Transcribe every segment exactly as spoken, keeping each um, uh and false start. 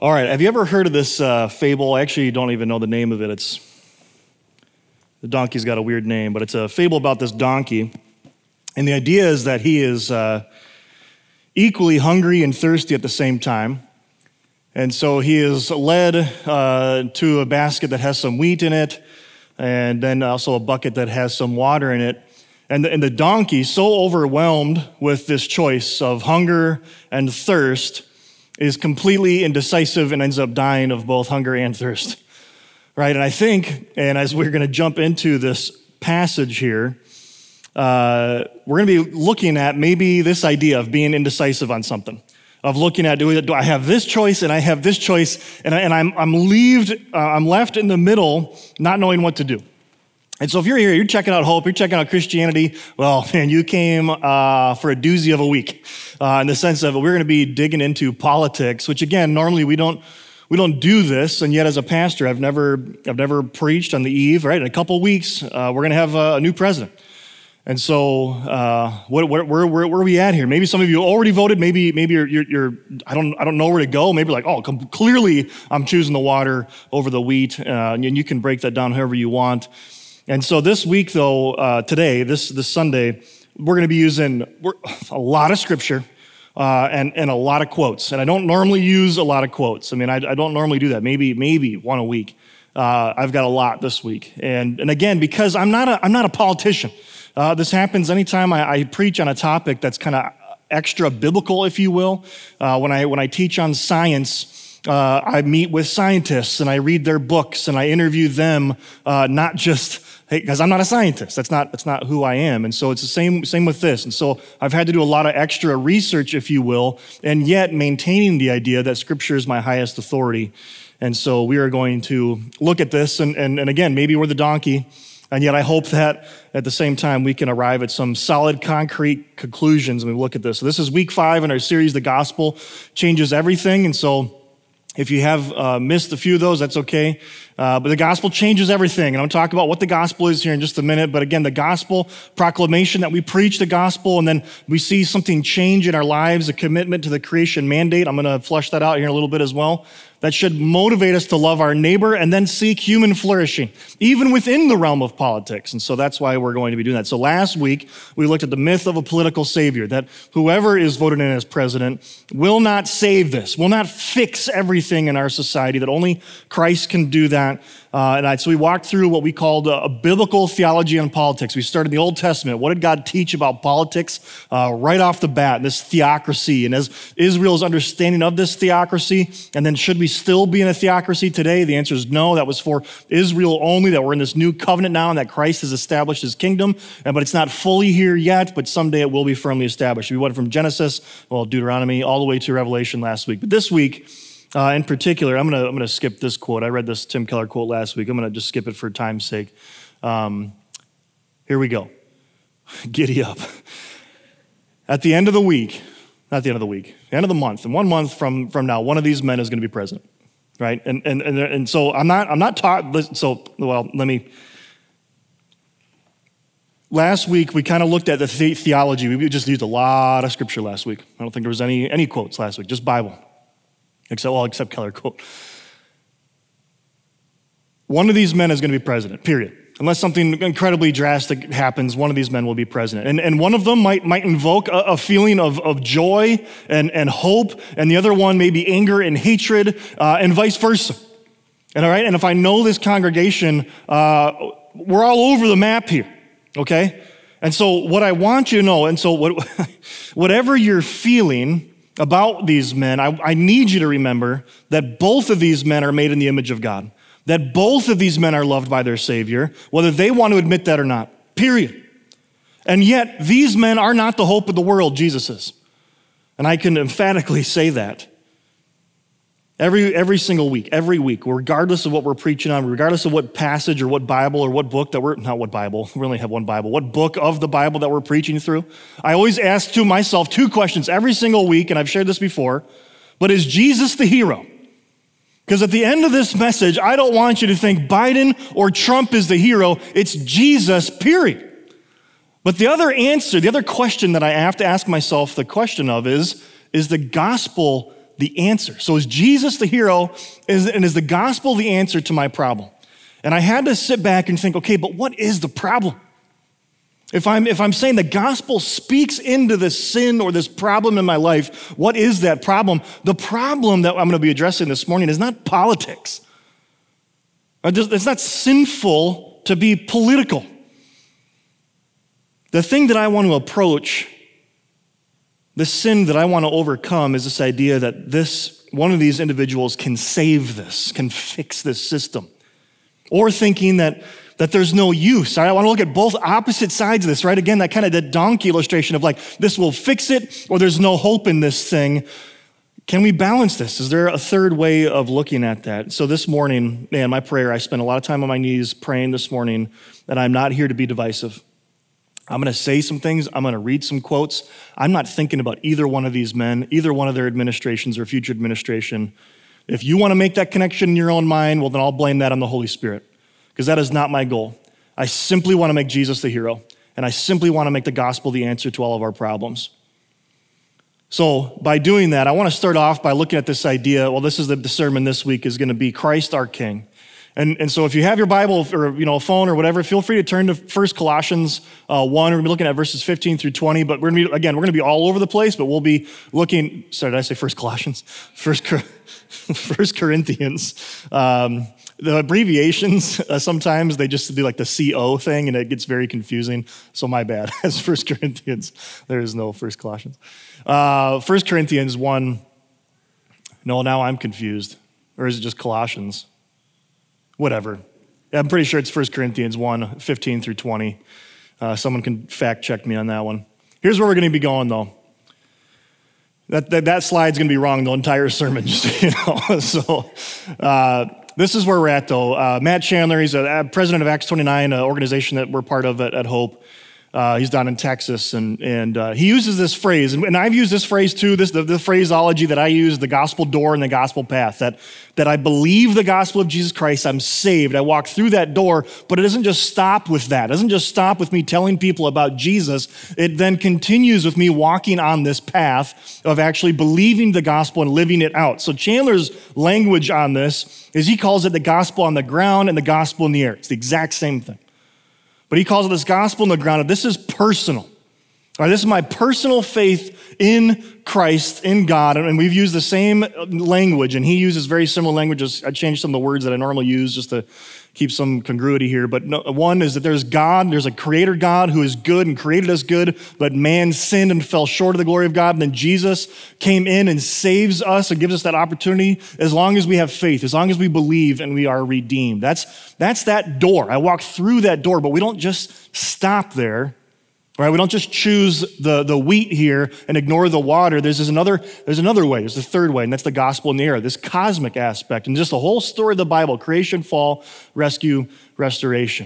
All right, have you ever heard of this uh, fable? I actually don't even know the name of it. It's the donkey's got a weird name, but it's a fable about this donkey. And the idea is that he is uh, equally hungry and thirsty at the same time. And so he is led uh, to a basket that has some wheat in it, and then also a bucket that has some water in it. And the, and the donkey, so overwhelmed with this choice of hunger and thirst, is completely indecisive and ends up dying of both hunger and thirst, right? And I think, and as we're going to jump into this passage here, uh, we're going to be looking at maybe this idea of being indecisive on something, of looking at, do, we, do I have this choice and I have this choice, and, I, and I'm, I'm, leaved, uh, I'm left in the middle not knowing what to do. And so if you're here, you're checking out Hope, you're checking out Christianity, well, man, you came uh, for a doozy of a week uh, in the sense of we're going to be digging into politics, which again, normally we don't we don't do this, and yet as a pastor, I've never I've never preached on the eve, right? In a couple weeks, uh, we're going to have a, a new president. And so uh, what, where, where, where are we at here? Maybe some of you already voted, maybe maybe you're, you're, you're I don't I don't know where to go. Maybe like, oh, com- clearly I'm choosing the water over the wheat, uh, and you can break that down however you want. And so this week, though, uh, today, this this Sunday, we're going to be using we're, a lot of scripture uh, and and a lot of quotes. And I don't normally use a lot of quotes. I mean, I, I don't normally do that. Maybe maybe one a week. Uh, I've got a lot this week. And and again, because I'm not a I'm not a politician. Uh, this happens anytime I, I preach on a topic that's kind of extra biblical, if you will. Uh, when I when I teach on science. Uh, I meet with scientists and I read their books and I interview them, uh, not just, hey, because I'm not a scientist. That's not that's not who I am. And so it's the same same with this. And so I've had to do a lot of extra research, if you will, and yet maintaining the idea that Scripture is my highest authority. And so we are going to look at this, and and, and again, maybe we're the donkey, and yet I hope that at the same time we can arrive at some solid, concrete conclusions when we look at this. So this is week five in our series, The Gospel Changes Everything. And so if you have uh, missed a few of those, that's okay. Uh, but the gospel changes everything. And I'm talking about what the gospel is here in just a minute. But again, the gospel proclamation that we preach the gospel, and then we see something change in our lives, a commitment to the creation mandate. I'm going to flesh that out here in a little bit as well. That should motivate us to love our neighbor and then seek human flourishing, even within the realm of politics. And so that's why we're going to be doing that. So last week, we looked at the myth of a political savior, that whoever is voted in as president will not save this, will not fix everything in our society, that only Christ can do that. Uh, and I, so we walked through what we called a, a biblical theology on politics. We started in the Old Testament. What did God teach about politics uh, right off the bat, this theocracy, and as Israel's understanding of this theocracy, and then should we still be in a theocracy today? The answer is no. That was for Israel only, that we're in this new covenant now and that Christ has established his kingdom, but it's not fully here yet, but someday it will be firmly established. We went from Genesis, well, Deuteronomy, all the way to Revelation last week. But this week, Uh, in particular, I'm gonna I'm gonna skip this quote. I read this Tim Keller quote last week. I'm gonna just skip it for time's sake. Um, here we go. Giddy up. At the end of the week, not the end of the week, the end of the month, and one month from from now, one of these men is going to be president, right? And and and and so I'm not I'm not taught. So well, let me. Last week we kind of looked at the, the theology. We just used a lot of scripture last week. I don't think there was any any quotes last week, just Bible. Except, well, except Keller quote. One of these men is going to be president, period. Unless something incredibly drastic happens, one of these men will be president. And, and one of them might, might invoke a, a feeling of, of joy and, and hope, and the other one may be anger and hatred, uh, and vice versa. And all right, and if I know this congregation, uh, we're all over the map here, okay? And so what I want you to know, and so what, whatever you're feeling about these men, I, I need you to remember that both of these men are made in the image of God, that both of these men are loved by their Savior, whether they want to admit that or not, period. And yet, these men are not the hope of the world, Jesus is. And I can emphatically say that. Every, every single week, every week, regardless of what we're preaching on, regardless of what passage or what Bible or what book that we're, not what Bible, we only have one Bible, what book of the Bible that we're preaching through, I always ask to myself two questions every single week, and I've shared this before, but is Jesus the hero? Because at the end of this message, I don't want you to think Biden or Trump is the hero, it's Jesus, period. But the other answer, the other question that I have to ask myself the question of is, is the gospel the answer. So is Jesus the hero, is, and is the gospel the answer to my problem? And I had to sit back and think, okay, but what is the problem? If I'm, if I'm saying the gospel speaks into this sin or this problem in my life, what is that problem? The problem that I'm going to be addressing this morning is not politics. It's not sinful to be political. The thing that I want to approach, the sin that I want to overcome, is this idea that this one of these individuals can save this, can fix this system. Or thinking that, that there's no use. I want to look at both opposite sides of this, right? Again, that kind of that donkey illustration of like, this will fix it, or there's no hope in this thing. Can we balance this? Is there a third way of looking at that? So this morning, man, my prayer, I spent a lot of time on my knees praying this morning that I'm not here to be divisive. I'm going to say some things. I'm going to read some quotes. I'm not thinking about either one of these men, either one of their administrations or future administration. If you want to make that connection in your own mind, well, then I'll blame that on the Holy Spirit, because that is not my goal. I simply want to make Jesus the hero, and I simply want to make the gospel the answer to all of our problems. So by doing that, I want to start off by looking at this idea. Well, this is the, the sermon this week is going to be Christ our King. And, and so if you have your Bible or you know a phone or whatever, feel free to turn to First Colossians uh, one. We're going to be looking at verses fifteen through twenty, but we're going to be, again, we're going to be all over the place, but we'll be looking, sorry, did I say First Colossians? First, First Corinthians. Um, the abbreviations, uh, sometimes they just do like the C O thing and it gets very confusing. So my bad, as First Corinthians, there is no First Colossians. Uh, First Corinthians one, no, now I'm confused. Or is it just Colossians? Whatever. I'm pretty sure it's First Corinthians one, fifteen through twenty. Uh, someone can fact check me on that one. Here's where we're going to be going, though. That, that, that slide's going to be wrong the entire sermon, just so you know. so uh, this is where we're at, though. Uh, Matt Chandler, he's a president of Acts twenty-nine, an organization that we're part of at, at Hope. Uh, he's down in Texas, and and uh, he uses this phrase, and, and I've used this phrase too, this the, the phraseology that I use, the gospel door and the gospel path, that, that I believe the gospel of Jesus Christ, I'm saved, I walk through that door, but it doesn't just stop with that. It doesn't just stop with me telling people about Jesus. It then continues with me walking on this path of actually believing the gospel and living it out. So Chandler's language on this is he calls it the gospel on the ground and the gospel in the air. It's the exact same thing. But he calls it this gospel in the ground. This is personal. All right, this is my personal faith in Christ, in God. And we've used the same language, and he uses very similar languages. I changed some of the words that I normally use just to keep some congruity here. But no, one is that there's God, there's a creator God who is good and created us good, but man sinned and fell short of the glory of God. And then Jesus came in and saves us and gives us that opportunity as long as we have faith, as long as we believe and we are redeemed. That's, that's that door. I walk through that door, but we don't just stop there. Right? We don't just choose the, the wheat here and ignore the water. There's, there's another there's another way. There's the third way, and that's the gospel in the air, this cosmic aspect, and just the whole story of the Bible, creation, fall, rescue, restoration,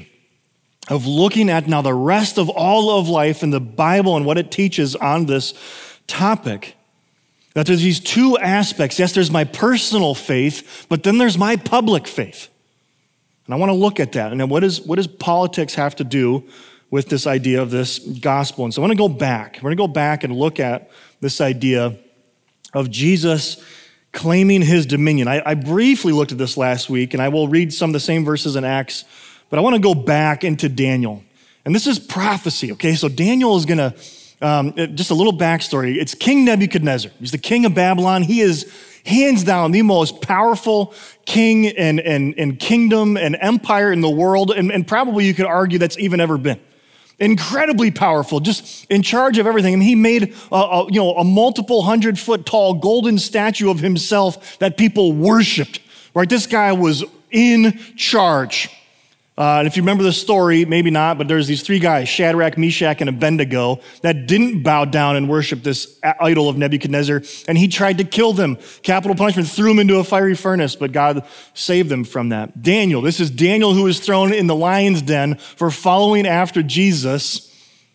of looking at now the rest of all of life in the Bible and what it teaches on this topic. That there's these two aspects. Yes, there's my personal faith, but then there's my public faith. And I want to look at that. And then what, is, what does politics have to do with this idea of this gospel? And so I want to go back. We're going to go back and look at this idea of Jesus claiming his dominion. I, I briefly looked at this last week, and I will read some of the same verses in Acts, but I want to go back into Daniel. And this is prophecy, okay? So Daniel is going to, um, just a little backstory. It's King Nebuchadnezzar. He's the king of Babylon. He is hands down the most powerful king and, and, and kingdom and empire in the world, and, and probably you could argue that's even ever been. Incredibly powerful, just in charge of everything. And he made a, a, you know, a multiple hundred foot tall golden statue of himself that people worshiped, right? This guy was in charge. Uh, and if you remember the story, maybe not, but there's these three guys, Shadrach, Meshach, and Abednego, that didn't bow down and worship this idol of Nebuchadnezzar, and he tried to kill them. Capital punishment, threw them into a fiery furnace, but God saved them from that. Daniel, this is Daniel who was thrown in the lion's den for following after Jesus,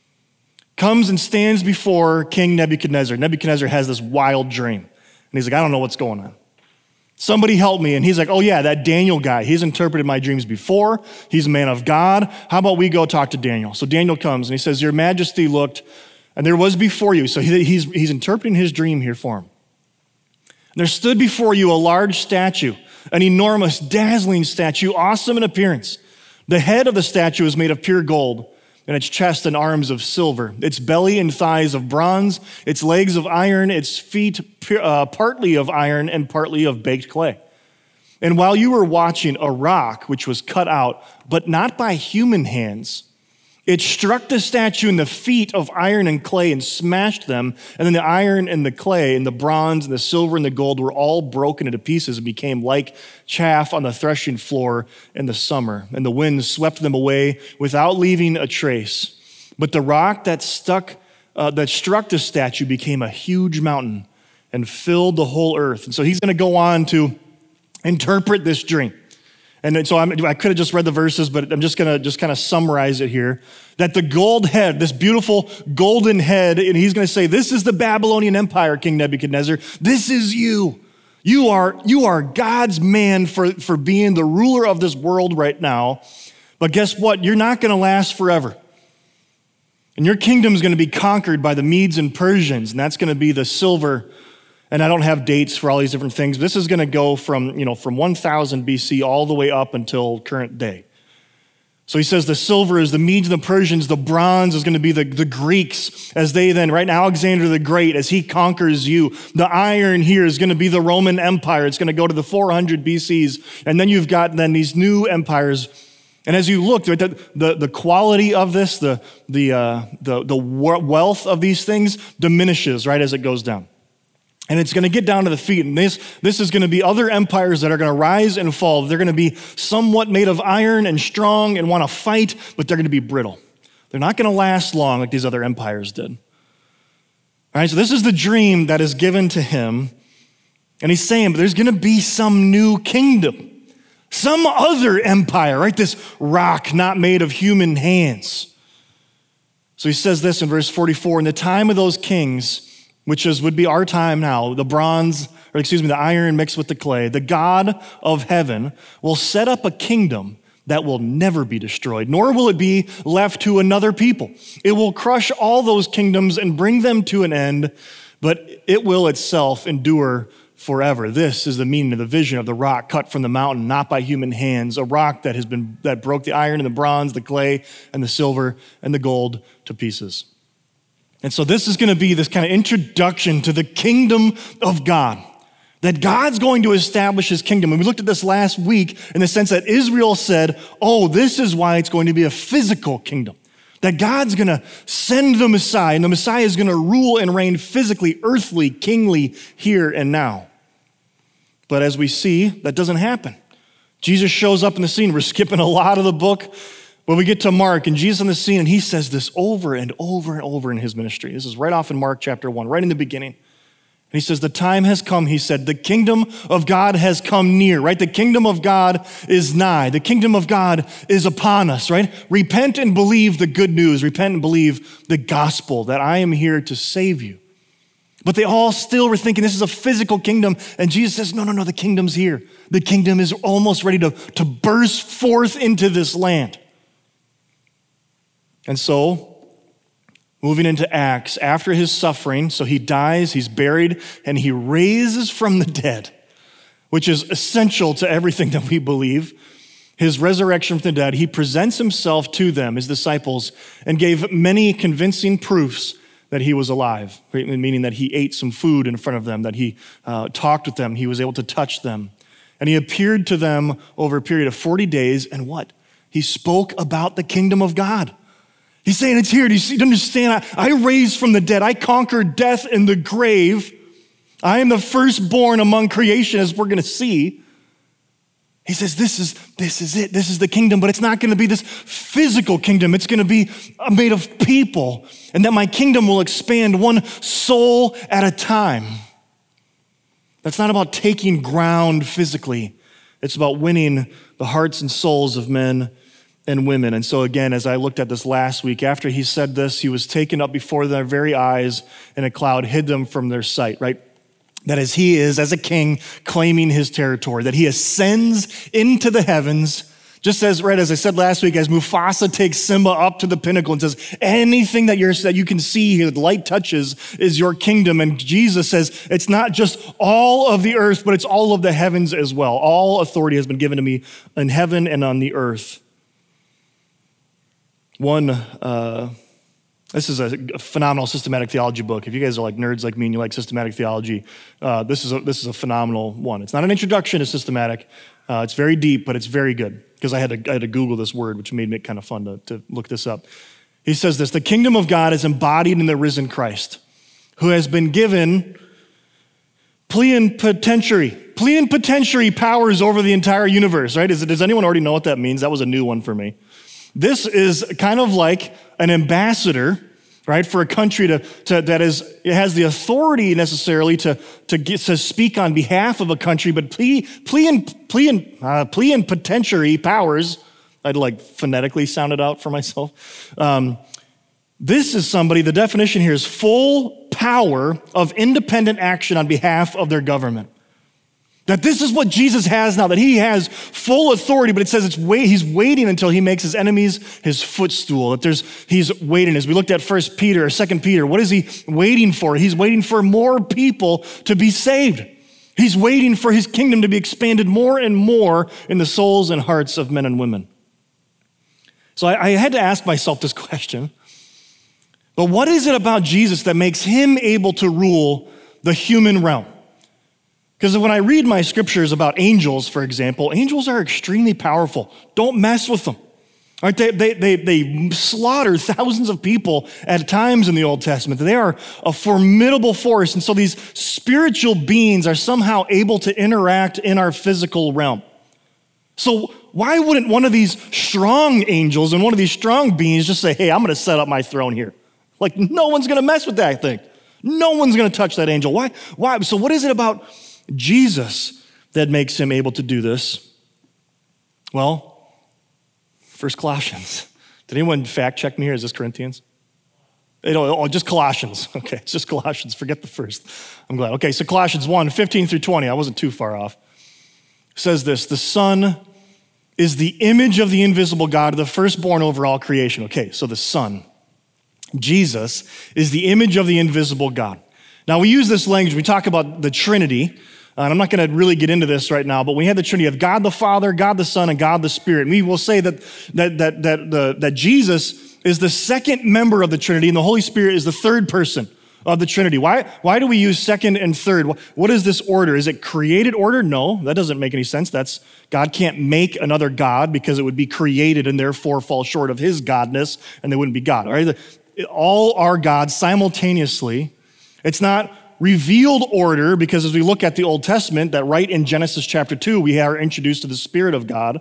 comes and stands before King Nebuchadnezzar. Nebuchadnezzar has this wild dream, and he's like, I don't know what's going on. Somebody help me. And he's like, oh yeah, that Daniel guy, he's interpreted my dreams before. He's a man of God. How about we go talk to Daniel? So Daniel comes and he says, your majesty looked, and there was before you. So he, he's, he's interpreting his dream here for him. There stood before you a large statue, an enormous, dazzling statue, awesome in appearance. The head of the statue is made of pure gold, and its chest and arms of silver, its belly and thighs of bronze, its legs of iron, its feet uh, partly of iron and partly of baked clay. And while you were watching, a rock, which was cut out, but not by human hands, it struck the statue in the feet of iron and clay and smashed them. And then the iron and the clay and the bronze and the silver and the gold were all broken into pieces and became like chaff on the threshing floor in the summer. And the wind swept them away without leaving a trace. But the rock that stuck, uh, that struck the statue became a huge mountain and filled the whole earth. And so he's going to go on to interpret this dream. And so I'm, I could have just read the verses, but I'm just going to just kind of summarize it here. That the gold head, this beautiful golden head, and he's going to say, this is the Babylonian Empire, King Nebuchadnezzar. This is you. You are, you are God's man for, for being the ruler of this world right now. But guess what? You're not going to last forever. And your kingdom is going to be conquered by the Medes and Persians, and that's going to be the silver. And I don't have dates for all these different things. This is going to go from, you know, from one thousand B C all the way up until current day. So he says the silver is the Medes and the Persians. The bronze is going to be the, the Greeks as they then, right now, Alexander the Great, as he conquers you. The iron here is going to be the Roman Empire. It's going to go to the four hundred B Cs. And then you've got then these new empires. And as you look, the, the, the quality of this, the, the, uh, the, the wealth of these things diminishes, right, as it goes down. And it's going to get down to the feet. And this, this is going to be other empires that are going to rise and fall. They're going to be somewhat made of iron and strong and want to fight, but they're going to be brittle. They're not going to last long like these other empires did. All right, so this is the dream that is given to him. And he's saying, but there's going to be some new kingdom, some other empire, right? This rock not made of human hands. So he says this in verse forty-four, in the time of those kings, which is would be our time now, the bronze, or excuse me, the iron mixed with the clay, the God of heaven will set up a kingdom that will never be destroyed, nor will it be left to another people. It will crush all those kingdoms and bring them to an end, but it will itself endure forever. This is the meaning of the vision of the rock cut from the mountain, not by human hands, a rock that has been that broke the iron and the bronze, the clay and the silver and the gold to pieces. And so this is going to be this kind of introduction to the kingdom of God, that God's going to establish his kingdom. And we looked at this last week in the sense that Israel said, oh, this is why it's going to be a physical kingdom, that God's going to send the Messiah, and the Messiah is going to rule and reign physically, earthly, kingly, here and now. But as we see, that doesn't happen. Jesus shows up in the scene. We're skipping a lot of the book. When we get to Mark, and Jesus on the scene, and he says this over and over and over in his ministry. This is right off in Mark chapter one, right in the beginning. And he says, the time has come, he said, the kingdom of God has come near, right? The kingdom of God is nigh. The kingdom of God is upon us, right? Repent and believe the good news. Repent and believe the gospel that I am here to save you. But they all still were thinking this is a physical kingdom. And Jesus says, no, no, no, the kingdom's here. The kingdom is almost ready to, to burst forth into this land. And so, moving into Acts, after his suffering, so he dies, he's buried, and he raises from the dead, which is essential to everything that we believe. His resurrection from the dead, he presents himself to them, his disciples, and gave many convincing proofs that he was alive, meaning that he ate some food in front of them, that he uh, talked with them, he was able to touch them. And he appeared to them over a period of forty days, and what? He spoke about the kingdom of God. He's saying it's here. Do you see, do you understand? I, I raised from the dead. I conquered death and the grave. I am the firstborn among creation, as we're going to see. He says, this is, this is it. This is the kingdom, but it's not going to be this physical kingdom. It's going to be made of people, and that my kingdom will expand one soul at a time. That's not about taking ground physically. It's about winning the hearts and souls of men and women. And so again, as I looked at this last week, after he said this, he was taken up before their very eyes, and a cloud hid them from their sight, right? That as he is, as a king, claiming his territory, that he ascends into the heavens Just as, right, as I said last week, as Mufasa takes Simba up to the pinnacle and says, anything that, you're, that you can see here, that light touches, is your kingdom. And Jesus says, it's not just all of the earth, but it's all of the heavens as well. All authority has been given to me in heaven and on the earth. One, uh, this is a phenomenal systematic theology book. If you guys are like nerds like me and you like systematic theology, uh, this is a, this is a phenomenal one. It's not an introduction to systematic. Uh, it's very deep, but it's very good. Because I had to I had to Google this word, which made it kind of fun to, to look this up. He says this: the kingdom of God is embodied in the risen Christ, who has been given plenipotentiary, plenipotentiary powers over the entire universe, right? Is it, does anyone already know what that means? That was a new one for me. This is kind of like an ambassador, right, for a country to, to that is it has the authority necessarily to to get to speak on behalf of a country, but ple ple ple uh, plenipotentiary powers. I'd like phonetically sound it out for myself. Um, this is somebody. The definition here is full power of independent action on behalf of their government. That this is what Jesus has now, that he has full authority, but it says it's wait, he's waiting until he makes his enemies his footstool. That there's he's waiting. As we looked at First Peter or Second Peter, what is he waiting for? He's waiting for more people to be saved. He's waiting for his kingdom to be expanded more and more in the souls and hearts of men and women. So I, I had to ask myself this question. But what is it about Jesus that makes him able to rule the human realm? Because when I read my scriptures about angels, for example, angels are extremely powerful. Don't mess with them. Right? They, they, they, they slaughter thousands of people at times in the Old Testament. They are a formidable force. And so these spiritual beings are somehow able to interact in our physical realm. So why wouldn't one of these strong angels and one of these strong beings just say, hey, I'm going to set up my throne here? Like, no one's going to mess with that thing. No one's going to touch that angel. Why? Why? So what is it about Jesus that makes him able to do this? Well, First Colossians. Did anyone fact check me here? Is this Corinthians? You know, oh, just Colossians. Okay, it's just Colossians. Forget the first. I'm glad. Okay, so Colossians one, fifteen through twenty. I wasn't too far off. It says this: the Son is the image of the invisible God, the firstborn over all creation. Okay, so the Son, Jesus, is the image of the invisible God. Now, we use this language. We talk about the Trinity. And I'm not going to really get into this right now, but we have the Trinity of God the Father, God the Son, and God the Spirit. And we will say that that that that the that Jesus is the second member of the Trinity, and the Holy Spirit is the third person of the Trinity. Why why do we use second and third? What is this order? Is it created order? No, that doesn't make any sense. That's God can't make another God because it would be created and therefore fall short of his godness, and they wouldn't be God. All right, all are God simultaneously. It's not revealed order, because as we look at the Old Testament, that right in Genesis chapter two, we are introduced to the Spirit of God.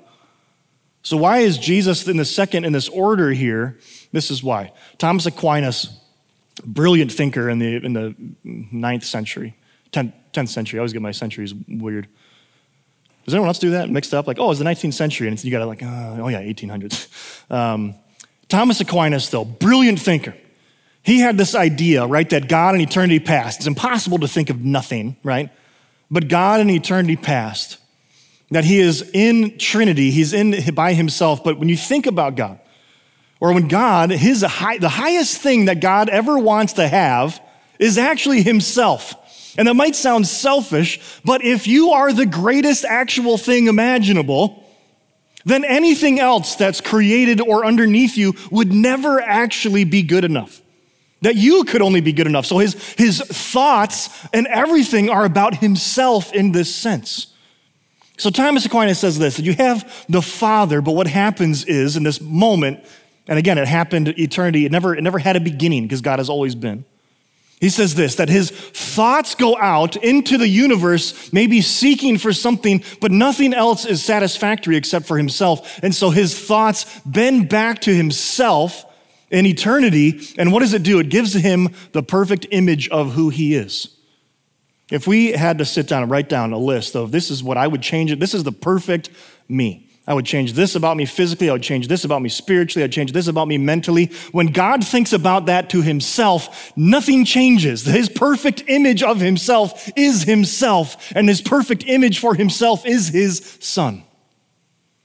So why is Jesus in the second in this order here? This is why. Thomas Aquinas, brilliant thinker in the in the ninth century, tenth, tenth century. I always get my centuries weird. Does anyone else do that? Mixed up? Like, oh, it's the nineteenth century, and you got to like, oh, oh yeah, eighteen hundreds. Um, Thomas Aquinas, though, brilliant thinker. He had this idea, right, that God in eternity past, it's impossible to think of nothing, right? But God in eternity past, that he is in Trinity, he's in by himself. But when you think about God, or when God, his high, the highest thing that God ever wants to have is actually himself. And that might sound selfish, but if you are the greatest actual thing imaginable, then anything else that's created or underneath you would never actually be good enough. That you could only be good enough. So his, his thoughts and everything are about himself in this sense. So Thomas Aquinas says this, that you have the Father, but what happens is in this moment, and again, it happened eternity, it never, it never had a beginning because God has always been. He says this, that his thoughts go out into the universe, maybe seeking for something, but nothing else is satisfactory except for himself. And so his thoughts bend back to himself in eternity, and what does it do? It gives him the perfect image of who he is. If we had to sit down and write down a list of this is what I would change it, this is the perfect me. I would change this about me physically, I would change this about me spiritually, I'd change this about me mentally. When God thinks about that to himself, nothing changes. His perfect image of himself is himself, and his perfect image for himself is his Son.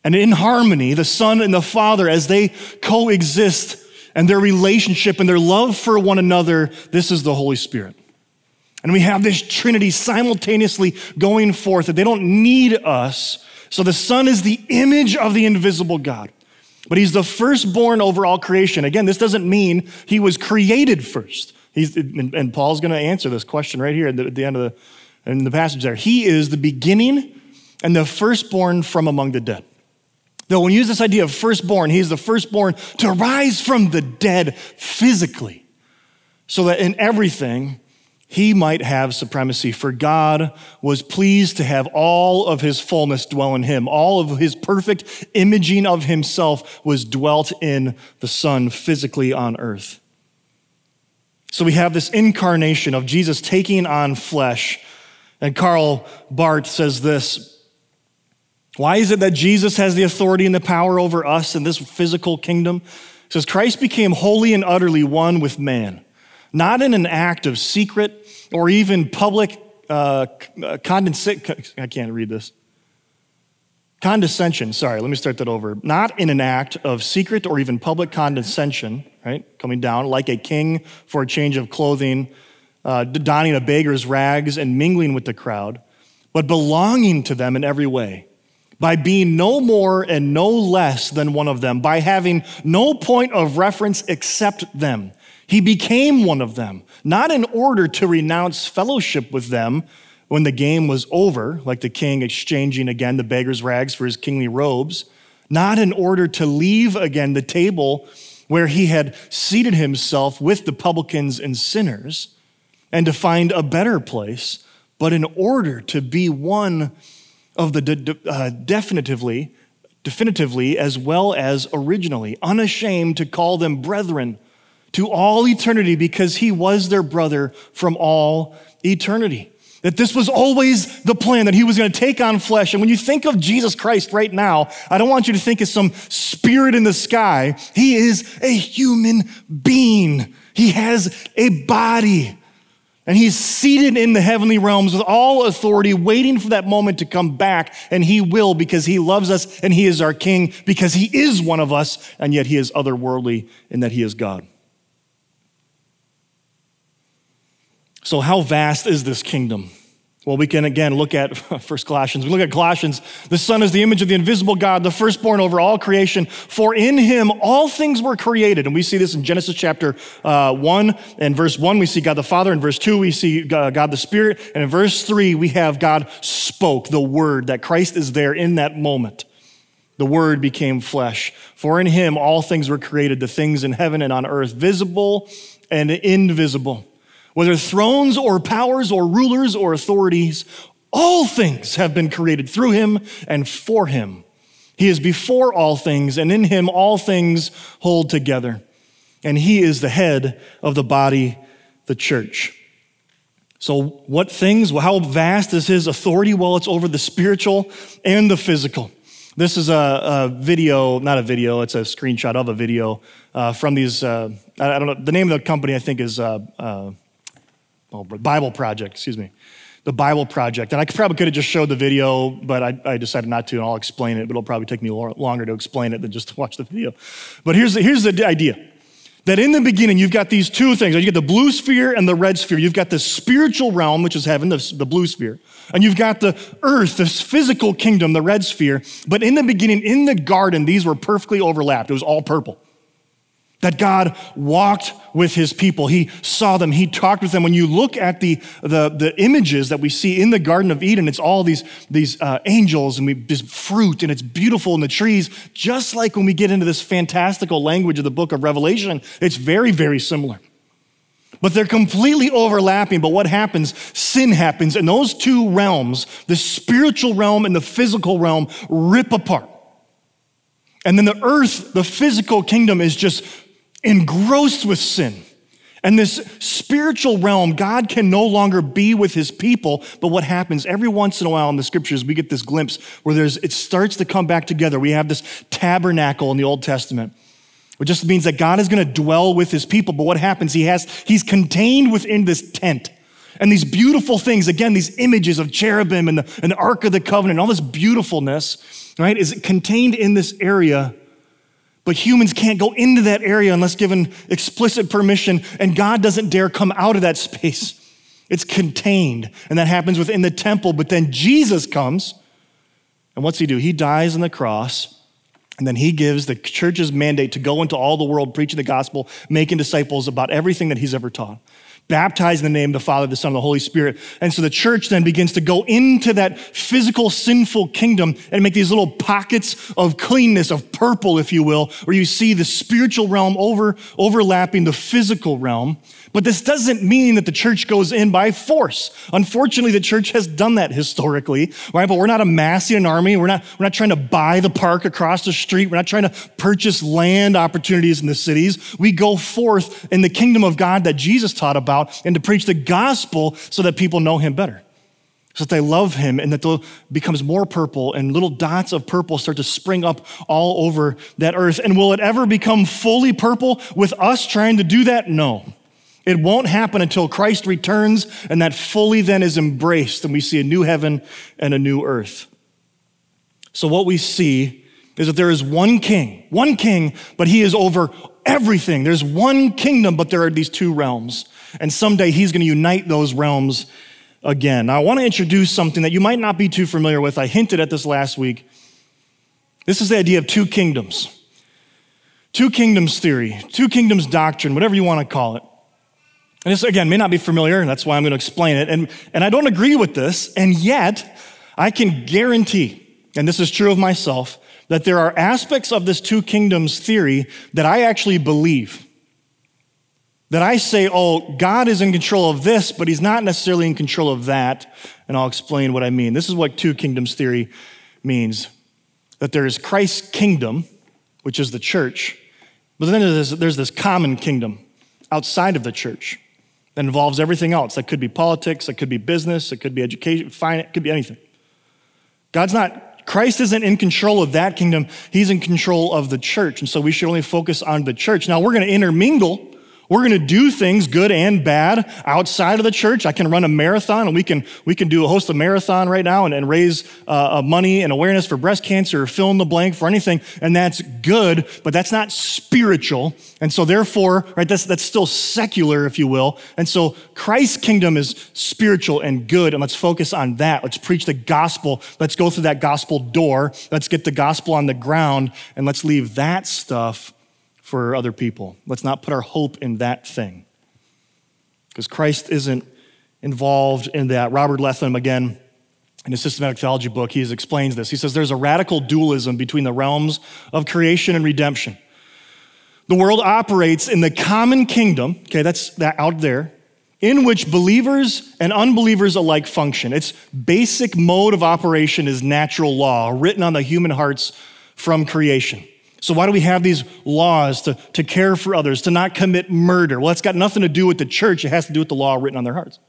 And in harmony, the Son and the Father, as they coexist and their relationship and their love for one another, this is the Holy Spirit. And we have this Trinity simultaneously going forth that they don't need us. So the Son is the image of the invisible God, but he's the firstborn over all creation. Again, this doesn't mean he was created first. He's, and Paul's going to answer this question right here at the, at the end of the, in the passage there. He is the beginning and the firstborn from among the dead. Though when you use this idea of firstborn, he's the firstborn to rise from the dead physically, so that in everything he might have supremacy. For God was pleased to have all of his fullness dwell in him. All of his perfect imaging of himself was dwelt in the Son physically on earth. So we have this incarnation of Jesus taking on flesh. And Karl Barth says this: why is it that Jesus has the authority and the power over us in this physical kingdom? He says, Christ became wholly and utterly one with man, not in an act of secret or even public uh, condescension. I can't read this. Condescension, sorry, let me start that over. Not in an act of secret or even public condescension, right? Coming down like a king for a change of clothing, uh, donning a beggar's rags and mingling with the crowd, but belonging to them in every way, by being no more and no less than one of them, by having no point of reference except them. He became one of them, not in order to renounce fellowship with them when the game was over, like the king exchanging again the beggar's rags for his kingly robes, not in order to leave again the table where he had seated himself with the publicans and sinners and to find a better place, but in order to be one of the de- de- uh, definitively, definitively as well as originally, unashamed to call them brethren to all eternity, because he was their brother from all eternity. That this was always the plan, that he was going to take on flesh. And when you think of Jesus Christ right now, I don't want you to think of some spirit in the sky. He is a human being. He has a body. And he's seated in the heavenly realms with all authority, waiting for that moment to come back. And he will, because he loves us and he is our king, because he is one of us, and yet he is otherworldly in that he is God. So how vast is this kingdom? Well, we can again look at First Colossians. We look at Colossians. The Son is the image of the invisible God, the firstborn over all creation. For in him all things were created. And we see this in Genesis chapter uh, one. And verse one, we see God the Father. In verse two, we see God the Spirit. And in verse three, we have God spoke, the word, that Christ is there in that moment. The word became flesh. For in him all things were created, the things in heaven and on earth, visible and invisible. Whether thrones or powers or rulers or authorities, all things have been created through him and for him. He is before all things, and in him all things hold together. And he is the head of the body, the church. So what things? Well, how vast is his authority? Well, it's over the spiritual and the physical. This is a, a video, not a video, it's a screenshot of a video uh, from these, uh, I don't know, the name of the company I think is uh, uh, Oh, Bible Project, excuse me. The Bible Project. And I probably could have just showed the video, but I, I decided not to, and I'll explain it, but it'll probably take me longer to explain it than just to watch the video. But here's the, here's the idea. That in the beginning, you've got these two things. You get the blue sphere and the red sphere. You've got the spiritual realm, which is heaven, the, the blue sphere. And you've got the earth, this physical kingdom, the red sphere. But in the beginning, in the garden, these were perfectly overlapped. It was all purple. That God walked with his people. He saw them. He talked with them. When you look at the, the, the images that we see in the Garden of Eden, it's all these, these uh, angels and we, this fruit, and it's beautiful in the trees. Just like when we get into this fantastical language of the book of Revelation, it's very, very similar. But they're completely overlapping. But what happens? Sin happens. And those two realms, the spiritual realm and the physical realm, rip apart. And then the earth, the physical kingdom, is just engrossed with sin. And this spiritual realm, God can no longer be with his people. But what happens every once in a while in the scriptures, we get this glimpse where there's it starts to come back together. We have this tabernacle in the Old Testament, which just means that God is going to dwell with his people. But what happens? He has, he's contained within this tent. And these beautiful things, again, these images of cherubim and the, and the Ark of the Covenant, all this beautifulness, right, is contained in this area, but humans can't go into that area unless given explicit permission, and God doesn't dare come out of that space. It's contained, and that happens within the temple, but then Jesus comes, and what's he do? He dies on the cross, and then he gives the church's mandate to go into all the world, preaching the gospel, making disciples about everything that he's ever taught. Baptized in the name of the Father, the Son, and the Holy Spirit. And so the church then begins to go into that physical, sinful kingdom and make these little pockets of cleanness, of purple, if you will, where you see the spiritual realm over, overlapping the physical realm. But this doesn't mean that the church goes in by force. Unfortunately, the church has done that historically, right? But we're not amassing an army. We're not, we're not trying to buy the park across the street. We're not trying to purchase land opportunities in the cities. We go forth in the kingdom of God that Jesus taught about and to preach the gospel so that people know him better, so that they love him, and that it becomes more purple and little dots of purple start to spring up all over that earth. And will it ever become fully purple with us trying to do that? No. It won't happen until Christ returns and that fully then is embraced and we see a new heaven and a new earth. So what we see is that there is one king, one king, but he is over everything. There's one kingdom, but there are these two realms. And someday he's going to unite those realms again. Now, I want to introduce something that you might not be too familiar with. I hinted at this last week. This is the idea of two kingdoms. Two kingdoms theory, two kingdoms doctrine, whatever you want to call it. And this, again, may not be familiar, and that's why I'm going to explain it. And, and I don't agree with this, and yet I can guarantee, and this is true of myself, that there are aspects of this two kingdoms theory that I actually believe. That I say, oh, God is in control of this, but he's not necessarily in control of that. And I'll explain what I mean. This is what two kingdoms theory means. That there is Christ's kingdom, which is the church, but then there's, there's this common kingdom outside of the church that involves everything else. That could be politics, that could be business, it could be education, finance, it could be anything. God's not, Christ isn't in control of that kingdom. He's in control of the church. And so we should only focus on the church. Now we're going to intermingle. We're going to do things, good and bad, outside of the church. I can run a marathon, and we can we can do a host a marathon right now and, and raise uh, money and awareness for breast cancer or fill in the blank for anything, and that's good, but that's not spiritual. And so therefore, right, that's, that's still secular, if you will. And so Christ's kingdom is spiritual and good, and let's focus on that. Let's preach the gospel. Let's go through that gospel door. Let's get the gospel on the ground, and let's leave that stuff for other people. Let's not put our hope in that thing, because Christ isn't involved in that. Robert Letham, again, in his systematic theology book, he explains this. He says there's a radical dualism between the realms of creation and redemption. The world operates in the common kingdom, okay, that's that out there, in which believers and unbelievers alike function. Its basic mode of operation is natural law, written on the human hearts from creation. So why do we have these laws to, to care for others, to not commit murder? Well, it's got nothing to do with the church. It has to do with the law written on their hearts.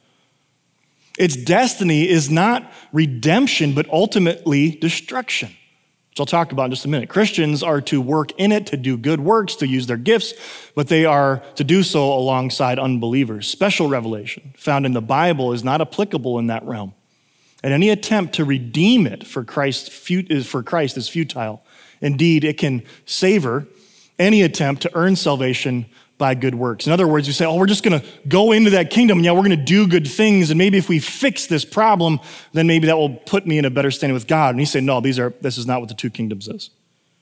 Its destiny is not redemption, but ultimately destruction, which I'll talk about in just a minute. Christians are to work in it, to do good works, to use their gifts, but they are to do so alongside unbelievers. Special revelation found in the Bible is not applicable in that realm. And any attempt to redeem it for Christ, for Christ is futile. Indeed, it can savor any attempt to earn salvation by good works. In other words, you say, oh, we're just going to go into that kingdom, and yeah, we're going to do good things, and maybe if we fix this problem, then maybe that will put me in a better standing with God. And he said, no, these are this is not what the two kingdoms is.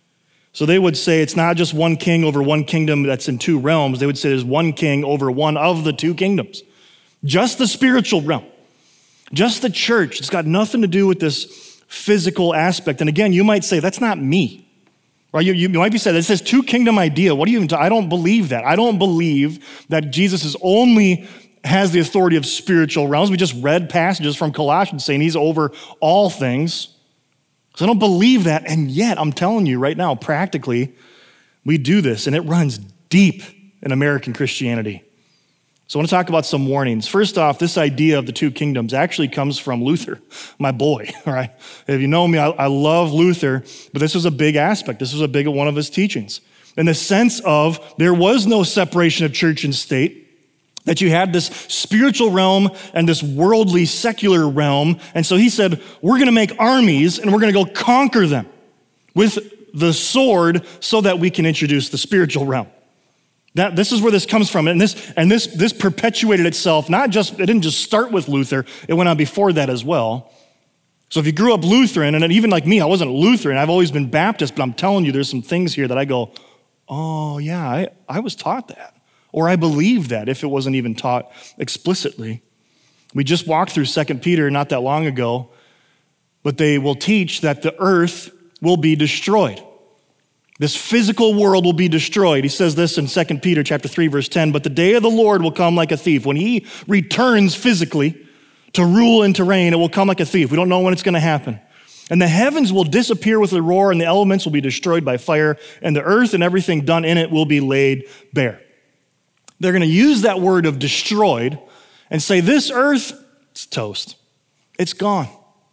So they would say it's not just one king over one kingdom that's in two realms. They would say there's one king over one of the two kingdoms. Just the spiritual realm. Just the church. It's got nothing to do with this physical aspect. And again, you might say, that's not me. Right? You, you might be saying, it says two kingdom idea. What do you even talk? I don't believe that. I don't believe that Jesus is only has the authority of spiritual realms. We just read passages from Colossians saying he's over all things. So I don't believe that. And yet, I'm telling you right now, practically, we do this, and it runs deep in American Christianity. So I want to talk about some warnings. First off, this idea of the two kingdoms actually comes from Luther, my boy, all right? If you know me, I, I love Luther, but this was a big aspect. This was a big one of his teachings. In the sense of there was no separation of church and state. That you had this spiritual realm and this worldly secular realm. And so he said, we're going to make armies and we're going to go conquer them with the sword so that we can introduce the spiritual realm. That, this is where this comes from. And this and this this perpetuated itself, not just, it didn't just start with Luther, it went on before that as well. So if you grew up Lutheran, and even like me, I wasn't Lutheran, I've always been Baptist, but I'm telling you, there's some things here that I go, oh yeah, I, I was taught that. Or I believe that if it wasn't even taught explicitly. We just walked through Second Peter not that long ago, but they will teach that the earth will be destroyed. This physical world will be destroyed. He says this in Second Peter chapter three, verse ten, but the day of the Lord will come like a thief. When he returns physically to rule and to reign, it will come like a thief. We don't know when it's going to happen. And the heavens will disappear with a roar, and the elements will be destroyed by fire, and the earth and everything done in it will be laid bare. They're going to use that word of destroyed and say, this earth, it's toast. It's gone.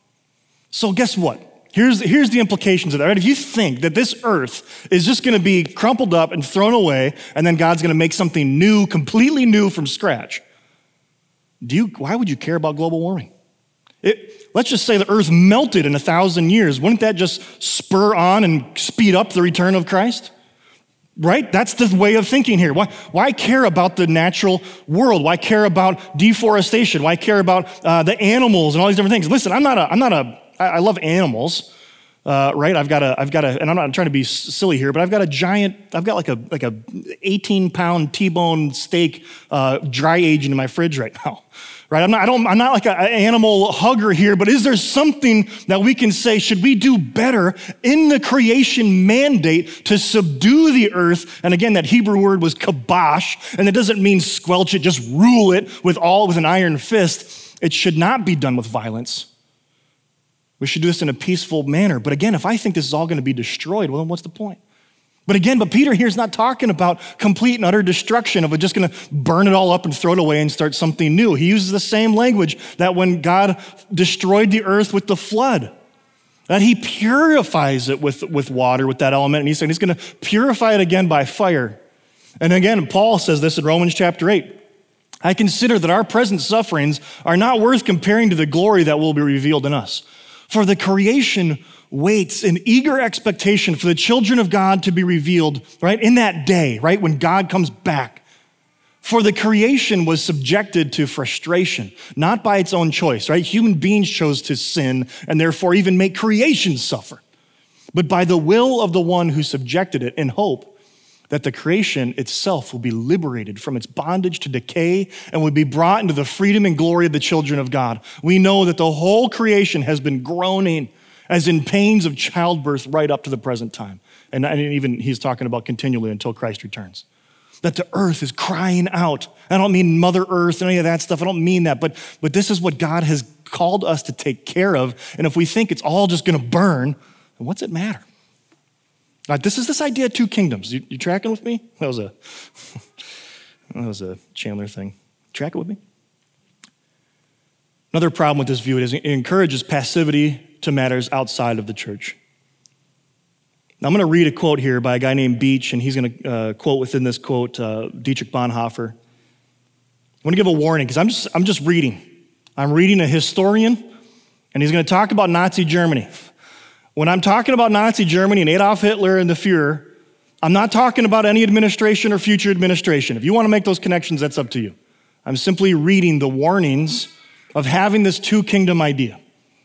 So guess what? Here's, here's the implications of that. Right? If you think that this earth is just going to be crumpled up and thrown away, and then God's going to make something new, completely new from scratch, do you, why would you care about global warming? It, let's just say the earth melted in a thousand years. Wouldn't that just spur on and speed up the return of Christ? Right? That's the way of thinking here. Why, why care about the natural world? Why care about deforestation? Why care about uh, the animals and all these different things? Listen, I'm not a, I'm not a, I, I love animals, uh, right? I've got a, I've got a, and I'm not trying to be silly here, but I've got a giant, I've got like a, like a eighteen pound T-bone steak, uh, dry aging in my fridge right now. Right? I'm not, I don't, I'm not like an animal hugger here, but is there something that we can say, should we do better in the creation mandate to subdue the earth? And again, that Hebrew word was kabosh, and it doesn't mean squelch it, just rule it with all with an iron fist. It should not be done with violence. We should do this in a peaceful manner. But again, if I think this is all going to be destroyed, well, then what's the point? But again, but Peter here is not talking about complete and utter destruction of it, just going to burn it all up and throw it away and start something new. He uses the same language that when God destroyed the earth with the flood, that he purifies it with, with water, with that element. And he's saying he's going to purify it again by fire. And again, Paul says this in Romans chapter eight. I consider that our present sufferings are not worth comparing to the glory that will be revealed in us. For the creation waits in eager expectation for the children of God to be revealed, right? In that day, right? When God comes back. For the creation was subjected to frustration, not by its own choice, right? Human beings chose to sin and therefore even make creation suffer, but by the will of the one who subjected it, in hope that the creation itself will be liberated from its bondage to decay and will be brought into the freedom and glory of the children of God. We know that the whole creation has been groaning as in pains of childbirth right up to the present time. And, and even he's talking about continually until Christ returns. That the earth is crying out. I don't mean Mother Earth and any of that stuff. I don't mean that. But, but this is what God has called us to take care of. And if we think it's all just going to burn, then what's it matter? Right, this is this idea of two kingdoms. You, you tracking with me? That was a, that was a Chandler thing. Tracking with me? Another problem with this view is it encourages passivity to matters outside of the church. Now, I'm going to read a quote here by a guy named Beach, and he's going to uh, quote within this quote uh, Dietrich Bonhoeffer. I want to give a warning because I'm just I'm just reading. I'm reading a historian, and he's going to talk about Nazi Germany. When I'm talking about Nazi Germany and Adolf Hitler and the Fuhrer, I'm not talking about any administration or future administration. If you want to make those connections, that's up to you. I'm simply reading the warnings of having this two-kingdom idea.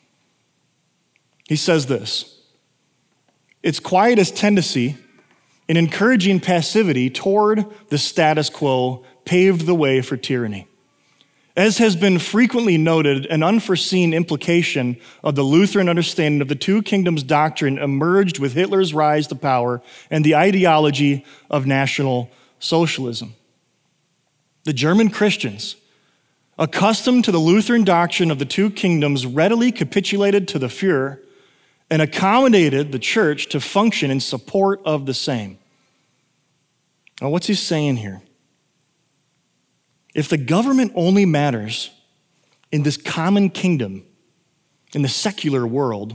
He says this, its quietest tendency in encouraging passivity toward the status quo paved the way for tyranny. As has been frequently noted, an unforeseen implication of the Lutheran understanding of the two kingdoms doctrine emerged with Hitler's rise to power and the ideology of National Socialism. The German Christians, accustomed to the Lutheran doctrine of the two kingdoms, readily capitulated to the Fuhrer and accommodated the church to function in support of the same. Now, what's he saying here? If the government only matters in this common kingdom, in the secular world,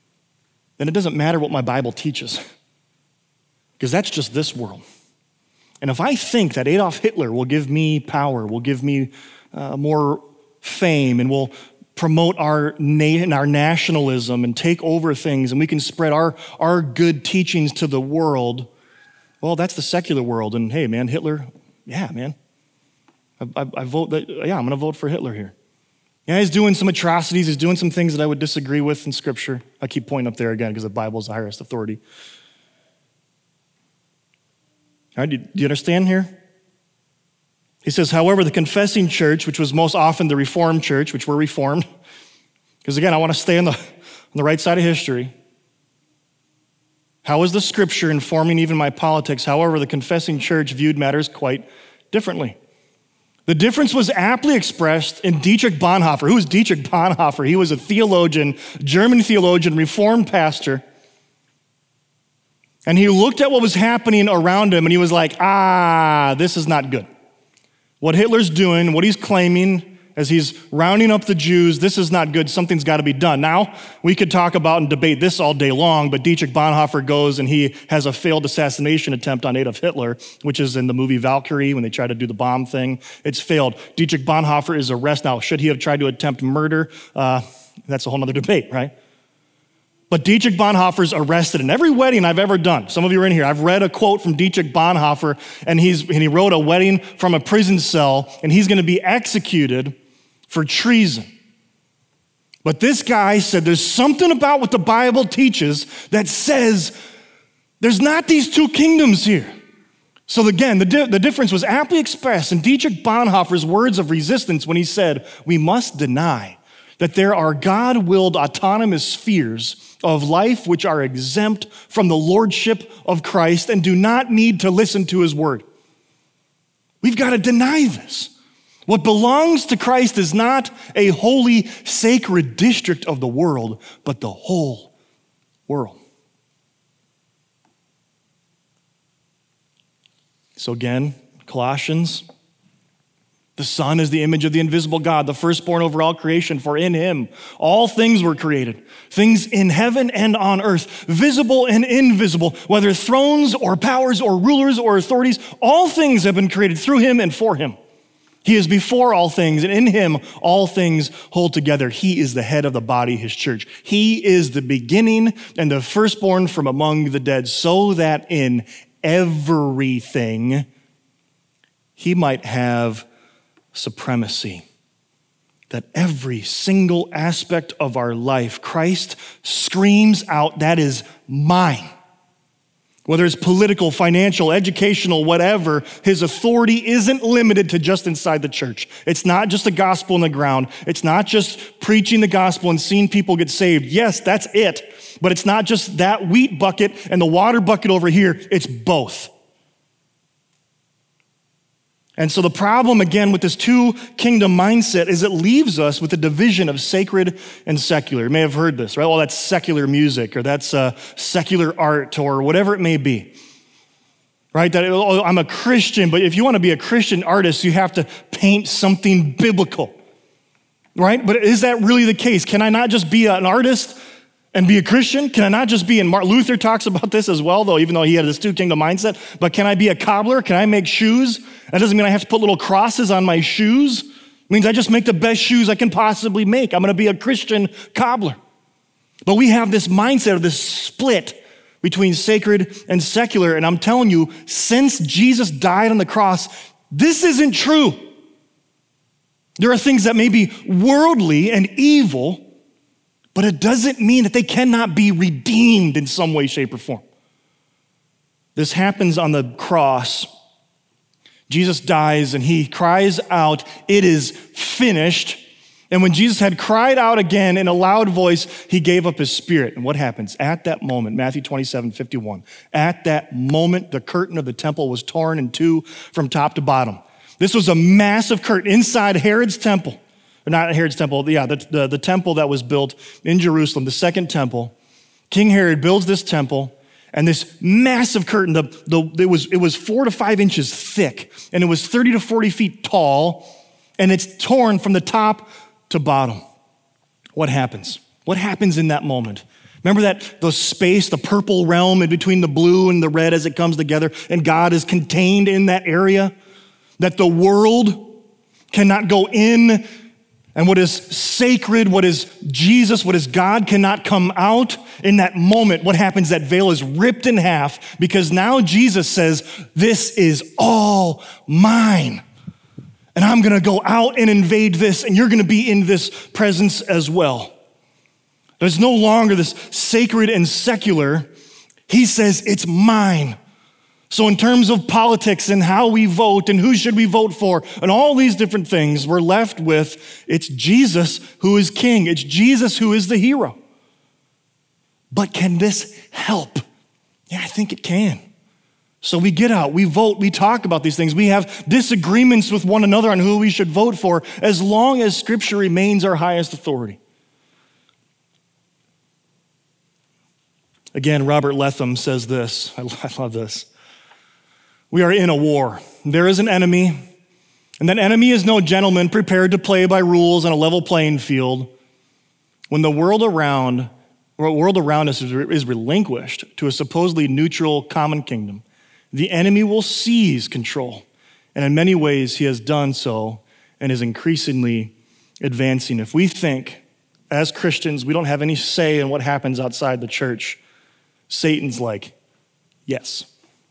then it doesn't matter what my Bible teaches, because that's just this world. And if I think that Adolf Hitler will give me power, will give me uh, more fame, and will promote our na- our nationalism and take over things, and we can spread our, our good teachings to the world, well, that's the secular world. And hey, man, Hitler, yeah, man. I, I, I vote that, yeah, I'm going to vote for Hitler here. Yeah, he's doing some atrocities. He's doing some things that I would disagree with in Scripture. I keep pointing up there again because the Bible is the highest authority. All right, do you understand here? He says, however, the confessing church, which was most often the Reformed church, which we're Reformed, because again, I want to stay on the, on the right side of history. How is the Scripture informing even my politics? However, the confessing church viewed matters quite differently. The difference was aptly expressed in Dietrich Bonhoeffer. Who was Dietrich Bonhoeffer? He was a theologian, German theologian, Reformed pastor. And he looked at what was happening around him and he was like, ah, this is not good. What Hitler's doing, what he's claiming as he's rounding up the Jews, this is not good. Something's got to be done. Now, we could talk about and debate this all day long, but Dietrich Bonhoeffer goes and he has a failed assassination attempt on Adolf Hitler, which is in the movie Valkyrie when they try to do the bomb thing. It's failed. Dietrich Bonhoeffer is arrested. Now, should he have tried to attempt murder? Uh, that's a whole other debate, right? But Dietrich Bonhoeffer's arrested in every wedding I've ever done. Some of you are in here. I've read a quote from Dietrich Bonhoeffer, and he's and he wrote a wedding from a prison cell, and he's going to be executed for treason. But this guy said there's something about what the Bible teaches that says there's not these two kingdoms here. So again, the, di- the difference was aptly expressed in Dietrich Bonhoeffer's words of resistance when he said, we must deny that there are God-willed autonomous spheres of life which are exempt from the lordship of Christ and do not need to listen to his word. We've got to deny this. What belongs to Christ is not a holy, sacred district of the world, but the whole world. So again, Colossians, the Son is the image of the invisible God, the firstborn over all creation, for in him all things were created, things in heaven and on earth, visible and invisible, whether thrones or powers or rulers or authorities, all things have been created through him and for him. He is before all things, and in him all things hold together. He is the head of the body, his church. He is the beginning and the firstborn from among the dead, so that in everything he might have supremacy. That every single aspect of our life, Christ screams out, that is mine. Whether it's political, financial, educational, whatever, his authority isn't limited to just inside the church. It's not just the gospel in the ground. It's not just preaching the gospel and seeing people get saved. Yes, that's it. But it's not just that wheat bucket and the water bucket over here. It's both. And so the problem, again, with this two-kingdom mindset is it leaves us with a division of sacred and secular. You may have heard this, right? Well, that's secular music, or that's uh, secular art, or whatever it may be, right? That oh, I'm a Christian, but if you want to be a Christian artist, you have to paint something biblical, right? But is that really the case? Can I not just be an artist and be a Christian? Can I not just be, and Martin Luther talks about this as well, though, even though he had this two-kingdom mindset, but can I be a cobbler? Can I make shoes? That doesn't mean I have to put little crosses on my shoes. It means I just make the best shoes I can possibly make. I'm gonna be a Christian cobbler. But we have this mindset of this split between sacred and secular, and I'm telling you, since Jesus died on the cross, this isn't true. There are things that may be worldly and evil, but it doesn't mean that they cannot be redeemed in some way, shape, or form. This happens on the cross. Jesus dies and he cries out, "It is finished." And when Jesus had cried out again in a loud voice, he gave up his spirit. And what happens? At that moment, Matthew twenty-seven fifty-one, at that moment, the curtain of the temple was torn in two from top to bottom. This was a massive curtain inside Herod's temple. Or not Herod's temple, yeah, the, the, the temple that was built in Jerusalem, the second temple. King Herod builds this temple, and this massive curtain, the, the, it, was, it was four to five inches thick, and it was thirty to forty feet tall, and it's torn from the top to bottom. What happens? What happens in that moment? Remember that the space, the purple realm in between the blue and the red as it comes together, and God is contained in that area? That the world cannot go in, and what is sacred, what is Jesus, what is God cannot come out. In that moment, what happens? That veil is ripped in half because now Jesus says, this is all mine. And I'm gonna go out and invade this, and you're gonna be in this presence as well. There's no longer this sacred and secular. He says, it's mine. So in terms of politics and how we vote and who should we vote for and all these different things, we're left with, it's Jesus who is king. It's Jesus who is the hero. But can this help? Yeah, I think it can. So we get out, we vote, we talk about these things. We have disagreements with one another on who we should vote for as long as Scripture remains our highest authority. Again, Robert Letham says this. I love this. We are in a war. There is an enemy, and that enemy is no gentleman prepared to play by rules on a level playing field. When the world around, or the world around us is, is relinquished to a supposedly neutral common kingdom, the enemy will seize control. And in many ways, he has done so and is increasingly advancing. If we think, as Christians, we don't have any say in what happens outside the church, Satan's like, yes.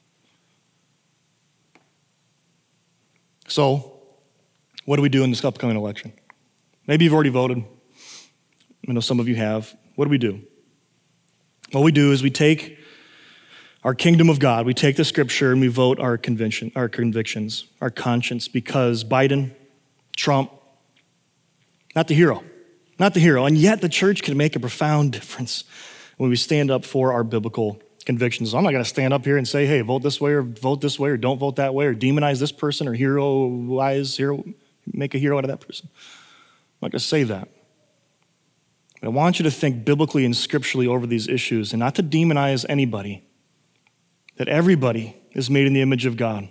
So, what do we do in this upcoming election? Maybe you've already voted. I know some of you have. What do we do? What we do is we take our kingdom of God, we take the Scripture and we vote our conviction, our convictions, our conscience, because Biden, Trump, not the hero, not the hero, and yet the church can make a profound difference when we stand up for our biblical convictions. So I'm not going to stand up here and say, hey, vote this way or vote this way or don't vote that way or demonize this person or heroize, hero, make a hero out of that person. I'm not going to say that. But I want you to think biblically and scripturally over these issues and not to demonize anybody, that everybody is made in the image of God.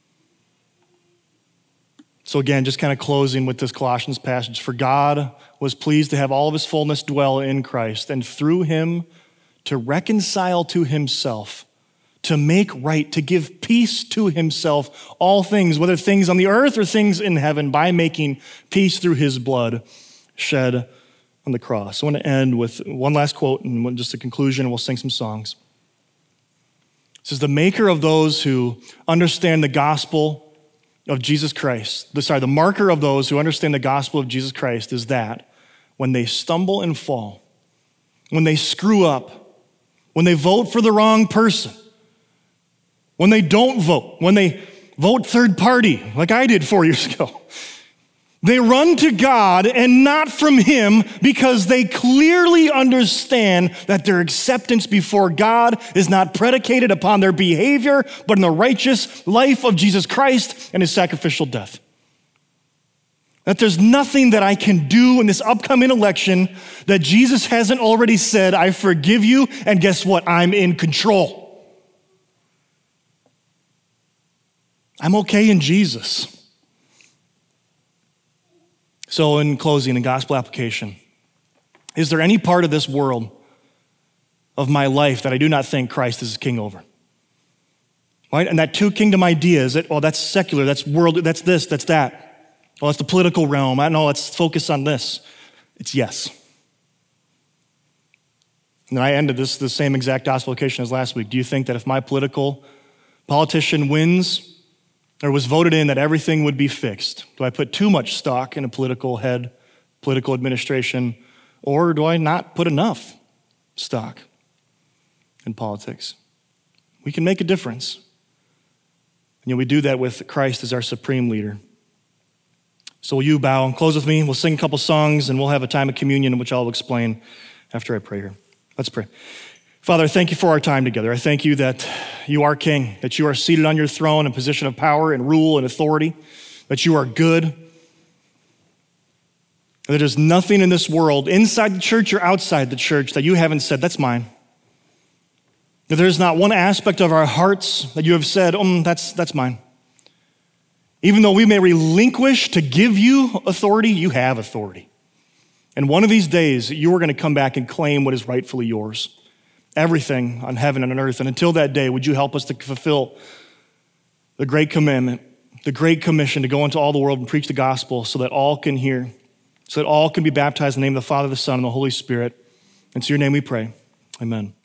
So again, just kind of closing with this Colossians passage. For God was pleased to have all of his fullness dwell in Christ, and through him to reconcile to himself, to make right, to give peace to himself, all things, whether things on the earth or things in heaven, by making peace through his blood shed on the cross. I want to end with one last quote and just a conclusion, and we'll sing some songs. It says, the maker of those who understand the gospel of Jesus Christ, the, sorry, the marker of those who understand the gospel of Jesus Christ is that when they stumble and fall, when they screw up, when they vote for the wrong person, when they don't vote, when they vote third party, like I did four years ago, they run to God and not from him because they clearly understand that their acceptance before God is not predicated upon their behavior, but in the righteous life of Jesus Christ and his sacrificial death. That there's nothing that I can do in this upcoming election that Jesus hasn't already said, I forgive you, and guess what? I'm in control. I'm okay in Jesus. So in closing, in gospel application, is there any part of this world of my life that I do not think Christ is king over? Right? And that two kingdom idea, is it, oh, that's secular, that's world, that's this, that's that. Oh, that's the political realm. I know, let's focus on this. It's yes. And I ended this the same exact gospel application as last week. Do you think that if my political politician wins, or was voted in, that everything would be fixed? Do I put too much stock in a political head, political administration, or do I not put enough stock in politics? We can make a difference. And you know, we do that with Christ as our supreme leader. So will you bow and close with me? We'll sing a couple songs and we'll have a time of communion, which I'll explain after I pray here. Let's pray. Father, I thank you for our time together. I thank you that you are king, that you are seated on your throne in position of power and rule and authority, that you are good, that there's nothing in this world, inside the church or outside the church, that you haven't said, that's mine. That there's not one aspect of our hearts that you have said, um, that's, that's mine. Even though we may relinquish to give you authority, you have authority. And one of these days, you are going to come back and claim what is rightfully yours. Everything on heaven and on earth. And until that day, would you help us to fulfill the great commandment, the great commission to go into all the world and preach the gospel so that all can hear, so that all can be baptized in the name of the Father, the Son, and the Holy Spirit. And to your name we pray. Amen.